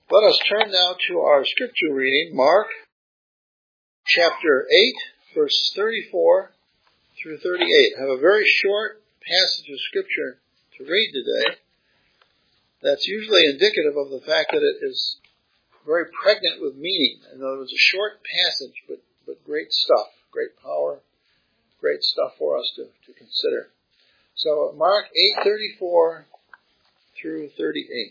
Let us turn now to our scripture reading, Mark chapter 8, verses 34 through 38. I have a very short passage of scripture to read today that's usually indicative of the fact that it is very pregnant with meaning. In other words, a short passage, but great stuff, great power, great stuff for us to consider. So Mark 8:34 through 38.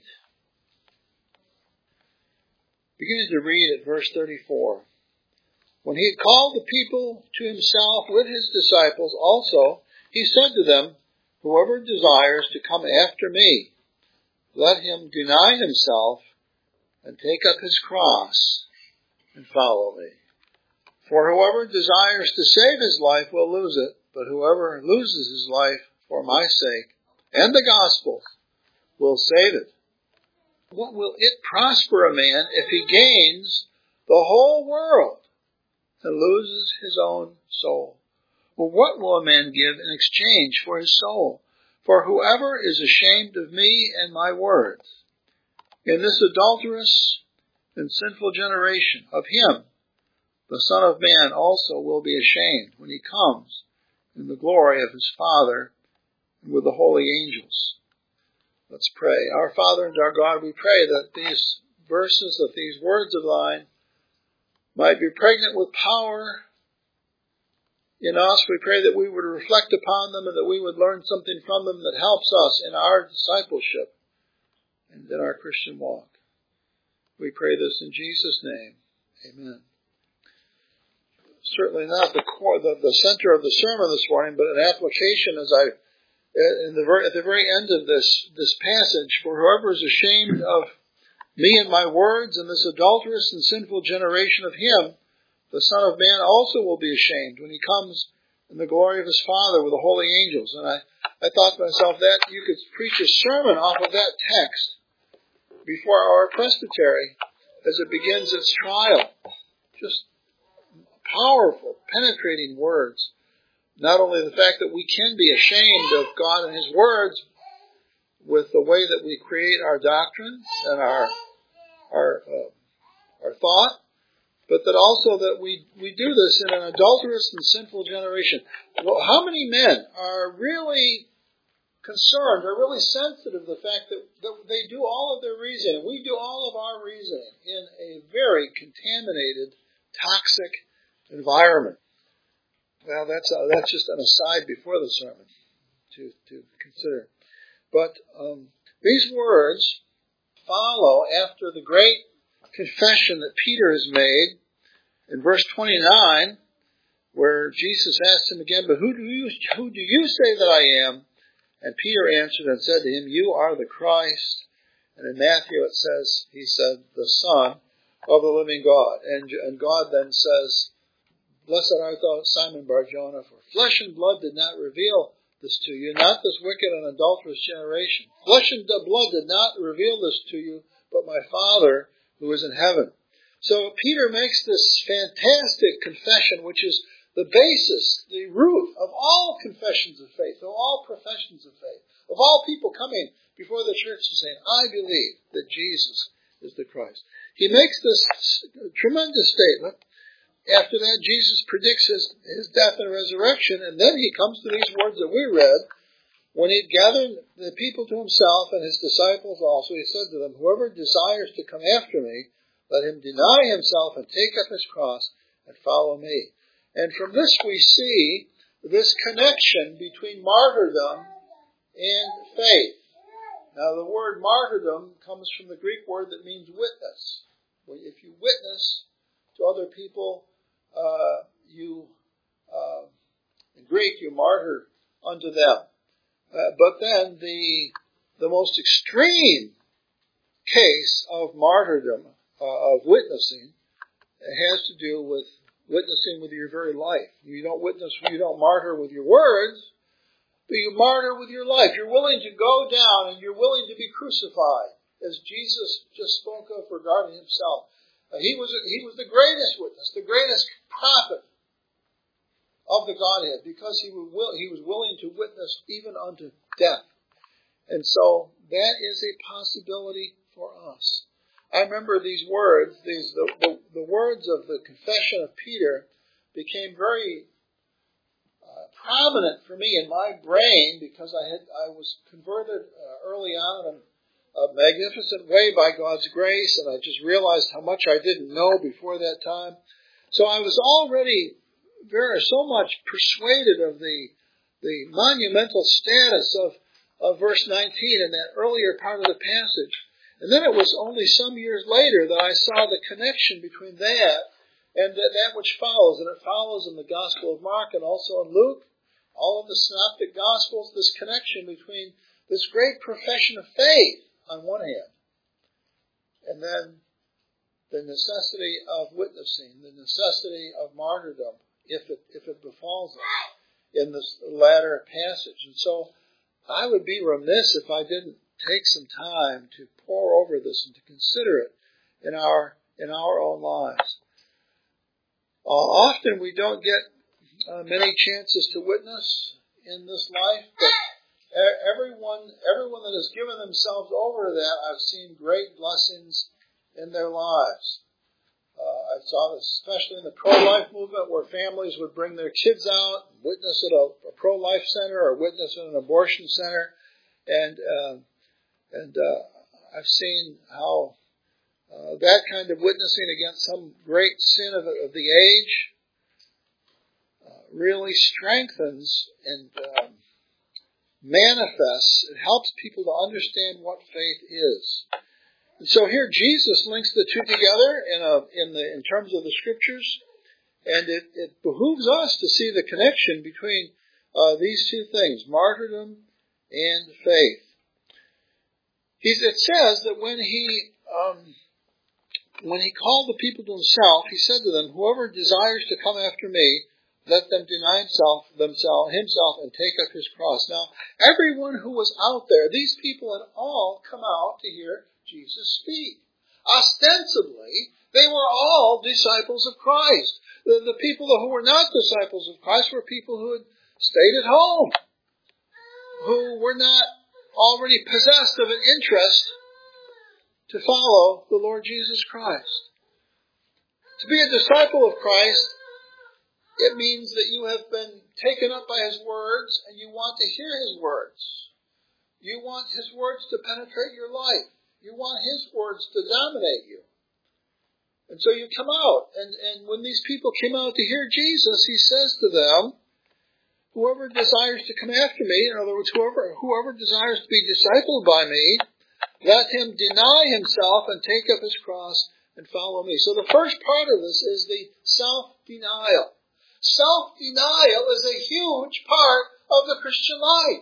Beginning to read at verse 34. When he had called the people to himself with his disciples also, he said to them, "Whoever desires to come after me, let him deny himself and take up his cross and follow me. For whoever desires to save his life will lose it, but whoever loses his life for my sake and the gospel will save it. What will it prosper a man if he gains the whole world and loses his own soul? Well, what will a man give in exchange for his soul? For whoever is ashamed of me and my words in this adulterous and sinful generation, of him the Son of Man also will be ashamed when he comes in the glory of his Father and with the holy angels." Let's pray. Our Father and our God, we pray that these verses, that these words of thine might be pregnant with power in us. We pray that we would reflect upon them and that we would learn something from them that helps us in our discipleship and in our Christian walk. We pray this in Jesus' name. Amen. Certainly not the center of the sermon this morning, but an application at the very end of this passage. For whoever is ashamed of me and my words in this adulterous and sinful generation, of him the Son of Man also will be ashamed when he comes in the glory of his Father with the holy angels. And I thought to myself that you could preach a sermon off of that text before our presbytery as it begins its trial. Just powerful, penetrating words. Not only the fact that we can be ashamed of God and his words with the way that we create our doctrine and our thought, but that also that we do this in an adulterous and sinful generation. Well, how many men are really concerned, are really sensitive to the fact that they do all of their reasoning, we do all of our reasoning in a very contaminated, toxic environment? Well, that's just an aside before the sermon to consider. But these words follow after the great confession that Peter has made in verse 29, where Jesus asked him again, "But who do you say that I am?" And Peter answered and said to him, "You are the Christ." And in Matthew it says, he said, "The Son of the living God." And God then says, "Blessed art thou, Simon Bar-Jonah, for flesh and blood did not reveal this to you, not this wicked and adulterous generation. Flesh and blood did not reveal this to you, but my Father who is in heaven." So Peter makes this fantastic confession, which is the basis, the root of all confessions of faith, of all professions of faith, of all people coming before the church and saying, "I believe that Jesus is the Christ." He makes this tremendous statement. After that, Jesus predicts his death and resurrection, and then he comes to these words that we read. When he had gathered the people to himself and his disciples also, he said to them, "Whoever desires to come after me, let him deny himself and take up his cross and follow me." And from this we see this connection between martyrdom and faith. Now the word martyrdom comes from the Greek word that means witness. If you witness to other people, in Greek, you martyr unto them. But then the most extreme case of martyrdom, of witnessing, has to do with witnessing with your very life. You don't martyr with your words, but you martyr with your life. You're willing to go down and you're willing to be crucified, as Jesus just spoke of regarding himself. He was the greatest witness, the greatest prophet of the Godhead, because he was willing to witness even unto death. And so that is a possibility for us. I remember these words, the words of the confession of Peter became very prominent for me in my brain because I was converted early on in a magnificent way by God's grace, and I just realized how much I didn't know before that time. So I was already so much persuaded of the monumental status of verse 19 in that earlier part of the passage. And then it was only some years later that I saw the connection between that and that which follows. And it follows in the Gospel of Mark and also in Luke, all of the Synoptic Gospels, this connection between this great profession of faith on one hand, and then the necessity of witnessing, the necessity of martyrdom, if it befalls us in this latter passage. And so I would be remiss if I didn't take some time to pore over this and to consider it in our own lives. Often we don't get many chances to witness in this life, but everyone that has given themselves over to that, I've seen great blessings in their lives. I saw this especially in the pro-life movement, where families would bring their kids out, witness at a pro-life center or witness at an abortion center, and I've seen how that kind of witnessing against some great sin of the age really strengthens and manifests. It helps people to understand what faith is. And so here Jesus links the two together in terms of the Scriptures, and it behooves us to see the connection between these two things, martyrdom and faith. It says that when he called the people to himself, he said to them, "Whoever desires to come after me, let them deny himself and take up his cross." Now, everyone who was out there, these people had all come out to hear Jesus speak. Ostensibly, they were all disciples of Christ. The people who were not disciples of Christ were people who had stayed at home, who were not already possessed of an interest to follow the Lord Jesus Christ. To be a disciple of Christ, it means that you have been taken up by His words and you want to hear His words. You want His words to penetrate your life. You want His words to dominate you. And so you come out. And when these people came out to hear Jesus, He says to them, "Whoever desires to come after me," in other words, whoever desires to be discipled by me, let him deny himself and take up his cross and follow me. So the first part of this is the self-denial. Self-denial is a huge part of the Christian life.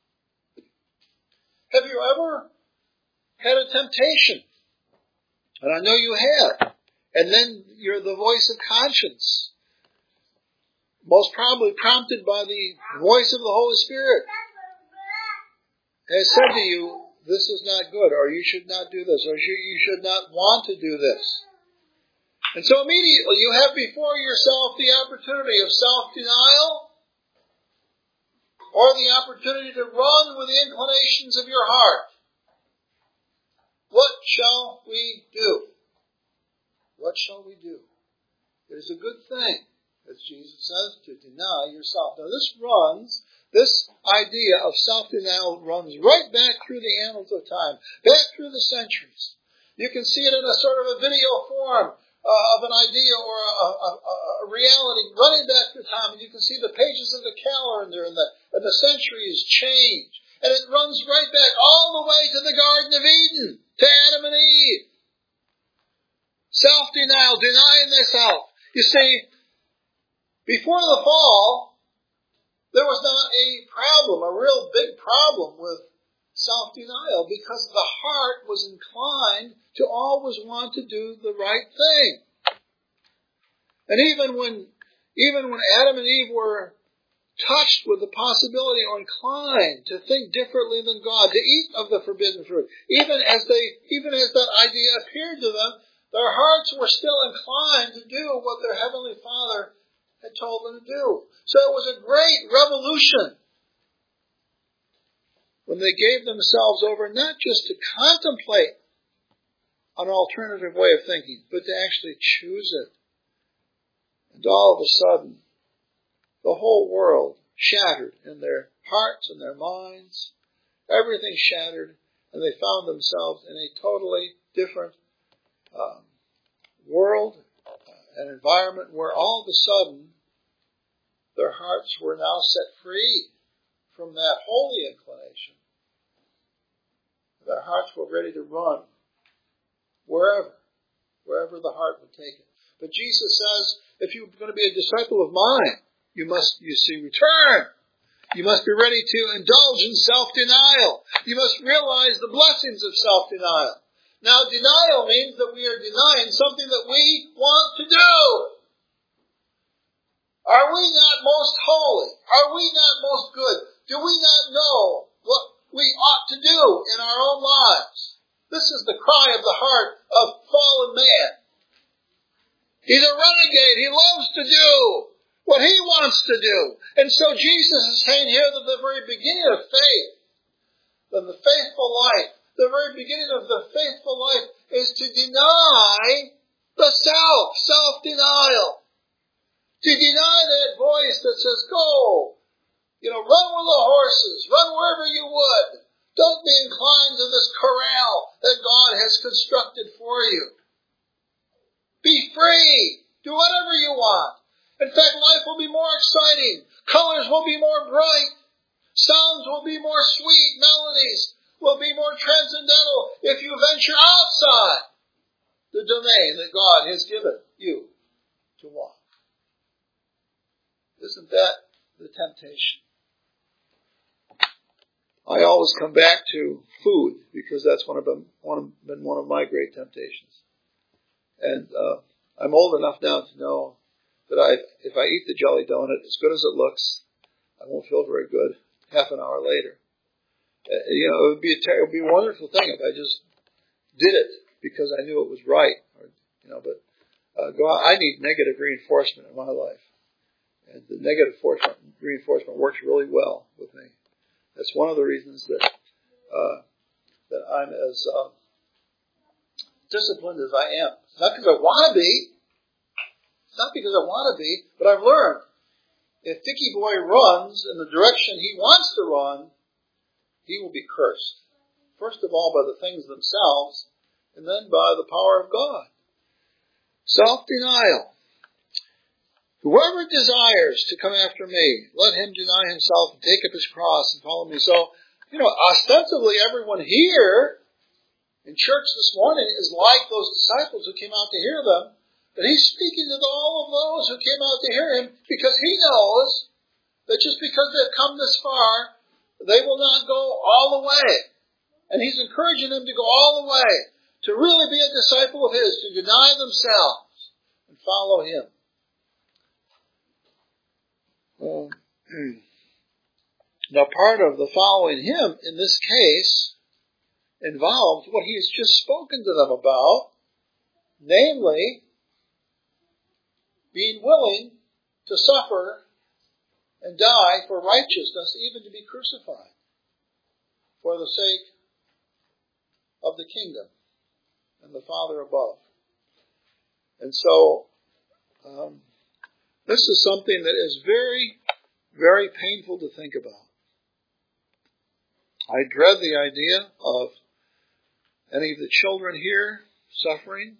Have you ever had a temptation? And I know you have. And then you're the voice of conscience, most probably prompted by the voice of the Holy Spirit, has said to you, "This is not good," or "You should not do this," or "You should not want to do this." And so immediately you have before yourself the opportunity of self-denial or the opportunity to run with the inclinations of your heart. What shall we do? What shall we do? It is a good thing, as Jesus says, to deny yourself. Now this idea of self-denial runs right back through the annals of time, back through the centuries. You can see it in a sort of a video form of an idea or a reality running back through time. And you can see the pages of the calendar and the centuries change. And it runs right back all the way to the Garden of Eden, to Adam and Eve. Self-denial, denying thyself. You see, before the fall, there was not a problem, a real big problem with self-denial, because the heart was inclined to always want to do the right thing. And even when Adam and Eve were touched with the possibility or inclined to think differently than God, to eat of the forbidden fruit, even as that idea appeared to them, their hearts were still inclined to do what their Heavenly Father had told them to do. So it was a great revolution when they gave themselves over not just to contemplate an alternative way of thinking, but to actually choose it. And all of a sudden, the whole world shattered in their hearts and their minds. Everything shattered, and they found themselves in a totally different world, an environment where all of a sudden their hearts were now set free from that holy inclination. Their hearts were ready to run wherever the heart would take it. But Jesus says, if you're going to be a disciple of mine, you must, return. You must be ready to indulge in self-denial. You must realize the blessings of self-denial. Now, denial means that we are denying something that we want to do. Are we not most holy? Are we not most good? Do we not know what we ought to do in our own lives? This is the cry of the heart of fallen man. He's a renegade. He loves to do what he wants to do. And so Jesus is saying here that the very beginning of faith, of the faithful life, the very beginning of the faithful life is to deny the self-denial. To deny that voice that says, go, run with the horses, run wherever you would. Don't be inclined to this corral that God has constructed for you. Be free. Do whatever you want. In fact, life will be more exciting. Colors will be more bright. Sounds will be more sweet. Melodies will be more transcendental if you venture outside the domain that God has given you to walk. Isn't that the temptation? I always come back to food because that's been one of my great temptations. And I'm old enough now to know that if I eat the jelly donut, as good as it looks, I won't feel very good half an hour later. It would be a wonderful thing if I just did it because I knew it was right. But I need negative reinforcement in my life. And the negative reinforcement works really well with me. That's one of the reasons that I'm as disciplined as I am. It's not because I want to be. It's not because I want to be, but I've learned if Dickie Boy runs in the direction he wants to run, he will be cursed. First of all, by the things themselves, and then by the power of God. Self-denial. Whoever desires to come after me, let him deny himself and take up his cross and follow me. So, ostensibly everyone here in church this morning is like those disciples who came out to hear them. But he's speaking to all of those who came out to hear him because he knows that just because they've come this far, they will not go all the way. And he's encouraging them to go all the way, to really be a disciple of his, to deny themselves and follow him. Now, part of the following him in this case involved what he has just spoken to them about, namely, being willing to suffer and die for righteousness, even to be crucified for the sake of the kingdom and the Father above. And so, this is something that is very, very painful to think about. I dread the idea of any of the children here suffering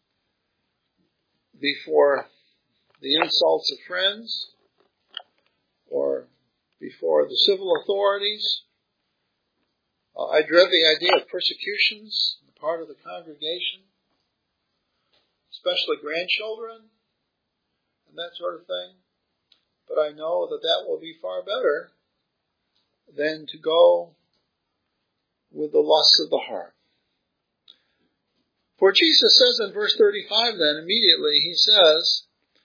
before the insults of friends or before the civil authorities. I dread the idea of persecutions on the part of the congregation, especially grandchildren and that sort of thing. But I know that will be far better than to go with the lusts of the heart. For Jesus says in verse 35 then, immediately, he says,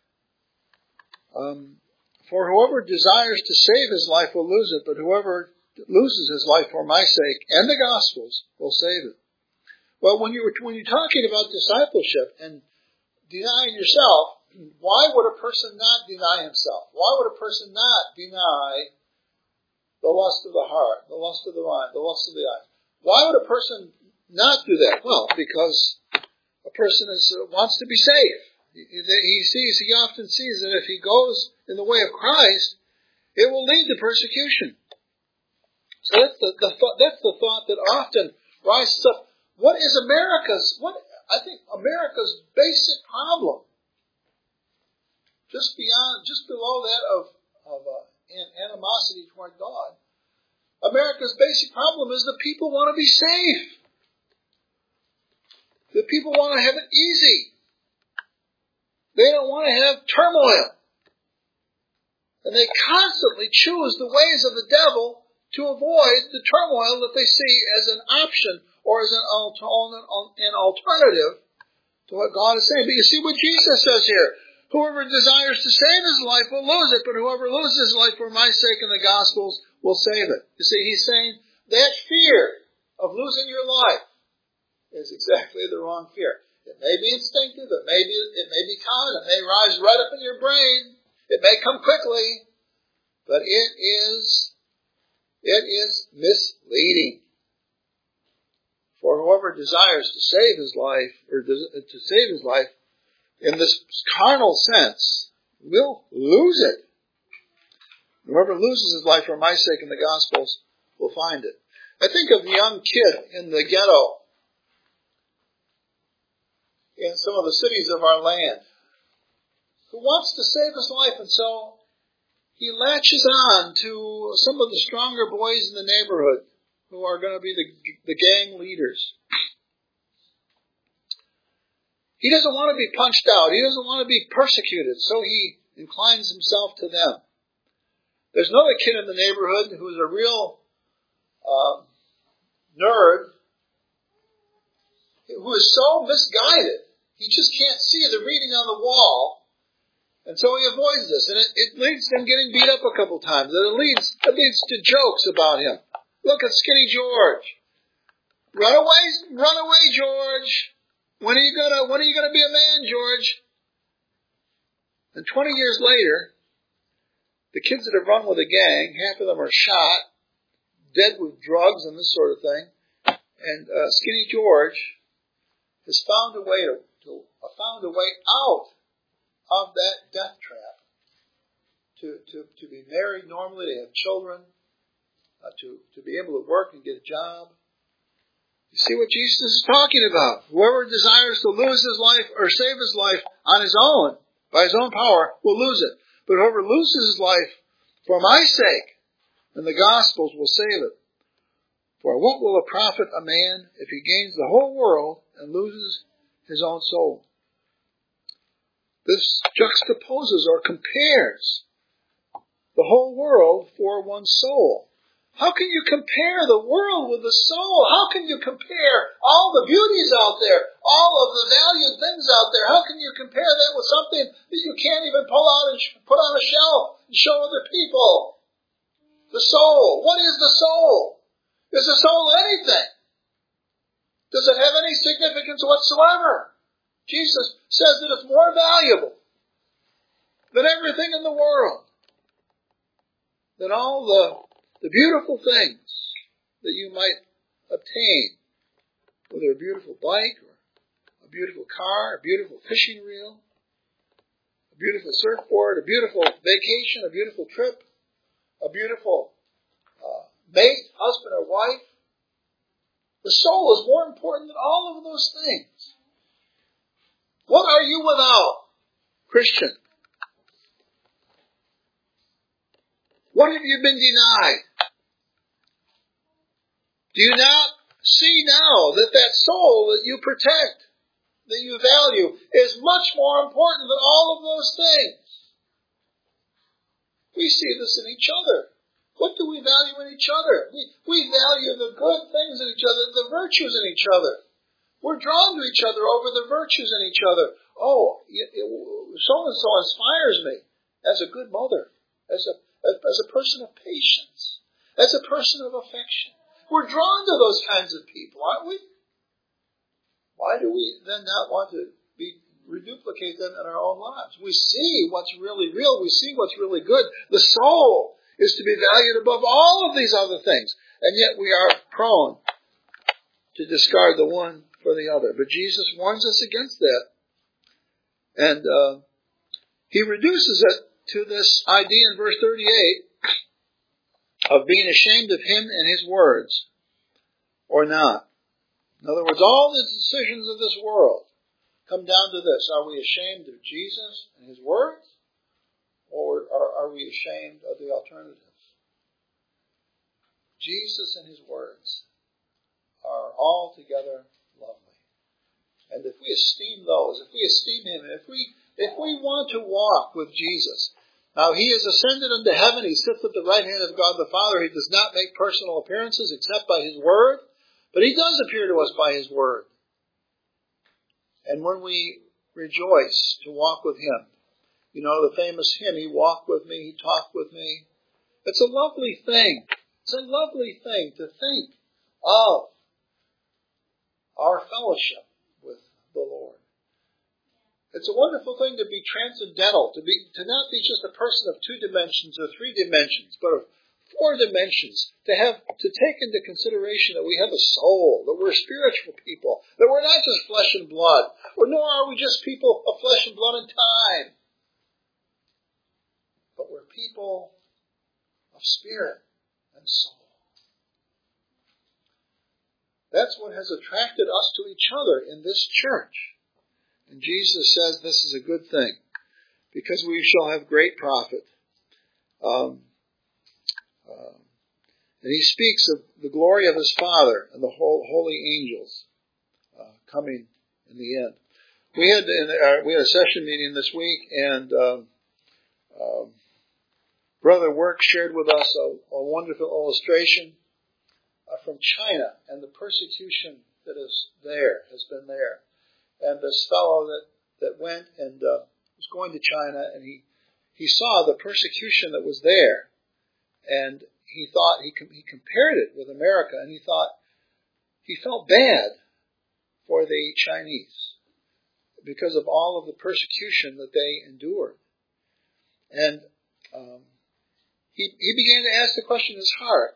for whoever desires to save his life will lose it, but whoever loses his life for my sake and the gospel's will save it. Well, when you're talking about discipleship and denying yourself, why would a person not deny himself? Why would a person not deny the lust of the heart, the lust of the mind, the lust of the eyes? Why would a person not do that? Well, because a person wants to be safe. He often sees that if he goes in the way of Christ, it will lead to persecution. So that's the thought that often rises up. What is I think America's basic problem, just below that of animosity toward God, America's basic problem is that people want to be safe. That people want to have it easy. They don't want to have turmoil. And they constantly choose the ways of the devil to avoid the turmoil that they see as an option or as an alternative to what God is saying. But you see what Jesus says here. Whoever desires to save his life will lose it, but whoever loses his life for my sake and the gospel's will save it. You see, he's saying that fear of losing your life is exactly the wrong fear. It may be instinctive, it may be common, it may rise right up in your brain, it may come quickly, but it is misleading. For whoever desires to save his life, in this carnal sense, will lose it. Whoever loses his life for my sake and the gospel's will find it. I think of the young kid in the ghetto in some of the cities of our land who wants to save his life, and so he latches on to some of the stronger boys in the neighborhood who are going to be the gang leaders. He doesn't want to be punched out. He doesn't want to be persecuted, so he inclines himself to them. There's another kid in the neighborhood who's a real nerd who is so misguided. He just can't see the reading on the wall, and so he avoids this. And it leads to him getting beat up a couple times. And it leads to jokes about him. Look at Skinny George. Run away, George. When are you gonna be a man, George? And 20 years later, the kids that have run with a gang, half of them are shot, dead with drugs and this sort of thing. And Skinny George has found a way out of that death trap. To be married normally, to have children, to be able to work and get a job. You see what Jesus is talking about. Whoever desires to lose his life or save his life on his own, by his own power, will lose it. But whoever loses his life for my sake and the gospel's will save it. For what will it profit a man if he gains the whole world and loses his own soul? This juxtaposes or compares the whole world for one's soul. How can you compare the world with the soul? How can you compare all the beauties out there, all of the valued things out there? How can you compare that with something that you can't even pull out and put on a shelf and show other people? The soul. What is the soul? Is the soul anything? Does it have any significance whatsoever? Jesus says that it's more valuable than everything in the world, than all the beautiful things that you might obtain, whether a beautiful bike or a beautiful car, a beautiful fishing reel, a beautiful surfboard, a beautiful vacation, a beautiful trip, a beautiful mate, husband or wife. The soul is more important than all of those things. What are you without, Christian? What have you been denied? Do you not see now that soul that you protect, that you value, is much more important than all of those things? We see this in each other. What do we value in each other? We value the good things in each other, the virtues in each other. We're drawn to each other over the virtues in each other. Oh, so-and-so inspires me as a good mother, as a person of patience, as a person of affection. We're drawn to those kinds of people, aren't we? Why do we then not want to reduplicate them in our own lives? We see what's really real. We see what's really good. The soul is to be valued above all of these other things. And yet we are prone to discard the one for the other. But Jesus warns us against that. And he reduces it to this idea in verse 38 of being ashamed of him and his words, or not. In other words, all the decisions of this world come down to this. Are we ashamed of Jesus and his words? Or are we ashamed of the alternatives? Jesus and his words are altogether lovely. And if we esteem those, if we esteem him, if we want to walk with Jesus, now he is ascended into heaven, he sits at the right hand of God the Father, he does not make personal appearances except by his word, but he does appear to us by his word. And when we rejoice to walk with him, you know the famous hymn, he walked with me, he talked with me. It's a lovely thing. It's a lovely thing to think of our fellowship with the Lord. It's a wonderful thing to be transcendental, to not be just a person of 2 dimensions or 3 dimensions, but of 4 dimensions, to take into consideration that we have a soul, that we're spiritual people, that we're not just flesh and blood, or nor are we just people of flesh and blood and time, but we're people of spirit and soul. That's what has attracted us to each other in this church. And Jesus says this is a good thing, because we shall have great profit. And he speaks of the glory of his Father and the holy angels coming in the end. We had a session meeting this week, and Brother Work shared with us a wonderful illustration from China and the persecution that has been there. And this fellow that went and was going to China, and he saw the persecution that was there, and he thought he compared it with America, and he felt bad for the Chinese because of all of the persecution that they endured. And he began to ask the question in his heart,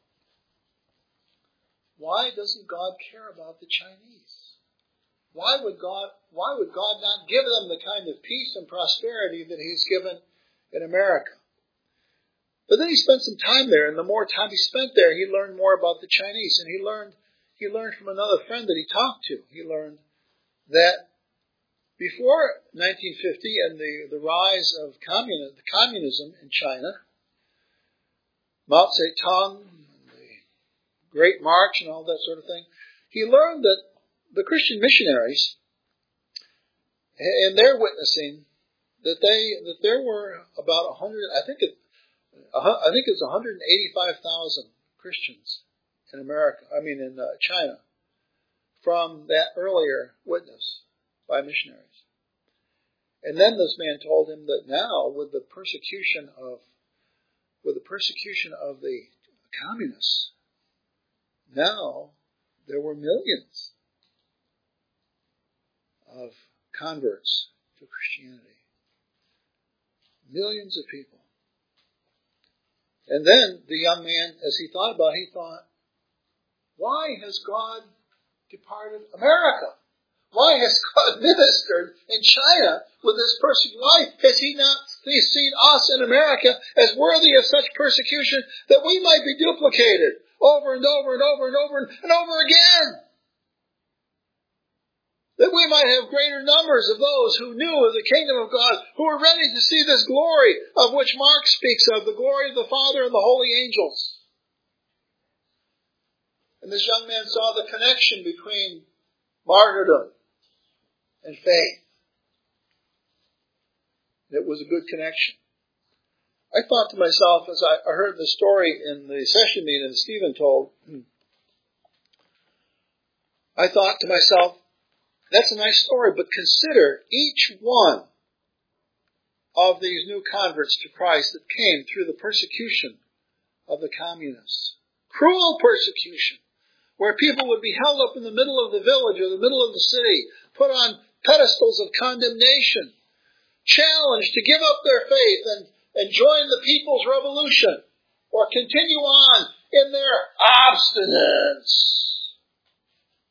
why doesn't God care about the Chinese? Why would God not give them the kind of peace and prosperity that he's given in America? But then he spent some time there, and the more time he spent there, he learned more about the Chinese, and he learned from another friend that he talked to. He learned that before 1950 and the rise of communism in China, Mao Zedong, the Great March and all that sort of thing, he learned that the Christian missionaries, in their witnessing, that there were about 100, I think it's 185,000 Christians in China, from that earlier witness by missionaries. And then this man told him that now, with the persecution of the communists, now there were millions of converts to Christianity. Millions of people. And then the young man, as he thought about it, he thought, why has God departed America? Why has God ministered in China with this persecution? Why has he not seen us in America as worthy of such persecution that we might be duplicated over and over and over and over and over again? That we might have greater numbers of those who knew of the kingdom of God, who were ready to see this glory of which Mark speaks of, the glory of the Father and the holy angels. And this young man saw the connection between martyrdom and faith. It was a good connection. I thought to myself, as I heard the story in the session meeting that Stephen told, I thought to myself, that's a nice story, but consider each one of these new converts to Christ that came through the persecution of the communists. Cruel persecution, where people would be held up in the middle of the village or the middle of the city, put on pedestals of condemnation, challenged to give up their faith and join the people's revolution, or continue on in their obstinance.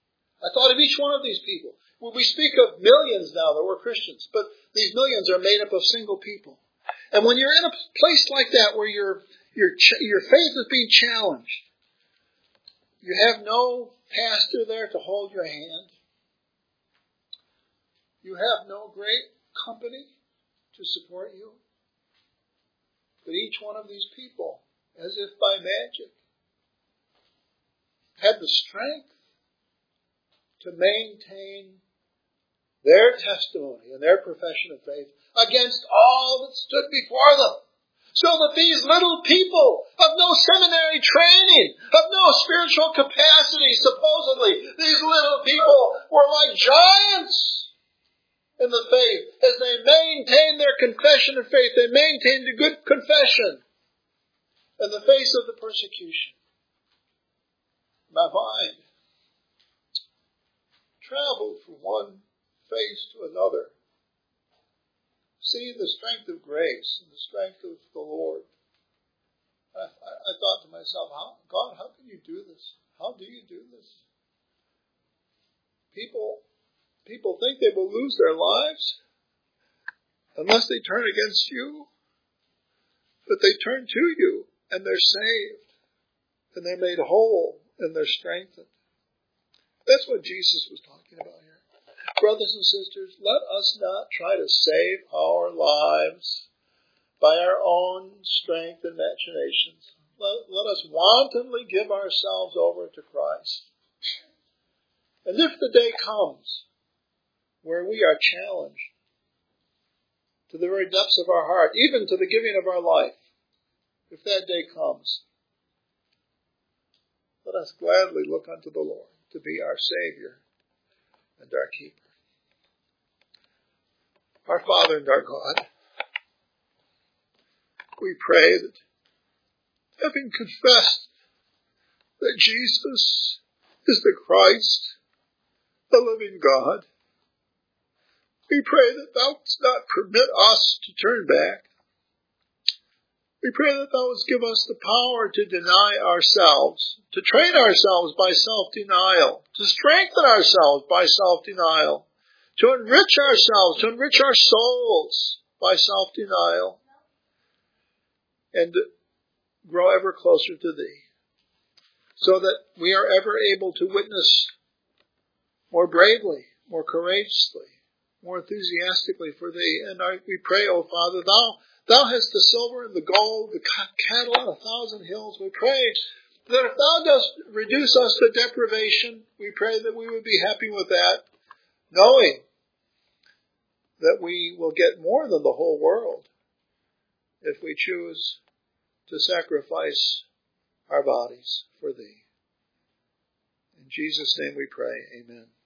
I thought of each one of these people. Well, we speak of millions now that were Christians, but these millions are made up of single people. And when you're in a place like that where your faith is being challenged, you have no pastor there to hold your hand. You have no great company to support you. But each one of these people, as if by magic, had the strength to maintain their testimony and their profession of faith against all that stood before them. So that these little people of no seminary training, of no spiritual capacity, supposedly, these little people were like giants in the faith. As they maintained their confession of faith, they maintained a good confession in the face of the persecution. My mind traveled from one face to another, seeing the strength of grace and the strength of the Lord. I thought to myself, God, how can you do this? How do you do this? People think they will lose their lives unless they turn against you. But they turn to you, and they're saved, and they're made whole, and they're strengthened. That's what Jesus was talking about here. Brothers and sisters, let us not try to save our lives by our own strength and machinations. Let us wantonly give ourselves over to Christ. And if the day comes where we are challenged to the very depths of our heart, even to the giving of our life, if that day comes, let us gladly look unto the Lord to be our Savior and our keeper. Our Father and our God, we pray that, having confessed that Jesus is the Christ, the living God, we pray that thou wouldst not permit us to turn back. We pray that thou wouldst give us the power to deny ourselves, to train ourselves by self-denial, to strengthen ourselves by self-denial, to enrich ourselves, to enrich our souls by self-denial, and grow ever closer to Thee, so that we are ever able to witness more bravely, more courageously, more enthusiastically for Thee. And we pray, O Father, Thou hast the silver and the gold, the cattle on 1,000 hills. We pray that if Thou dost reduce us to deprivation, we pray that we would be happy with that, knowing that we will get more than the whole world if we choose to sacrifice our bodies for Thee. In Jesus' name we pray. Amen.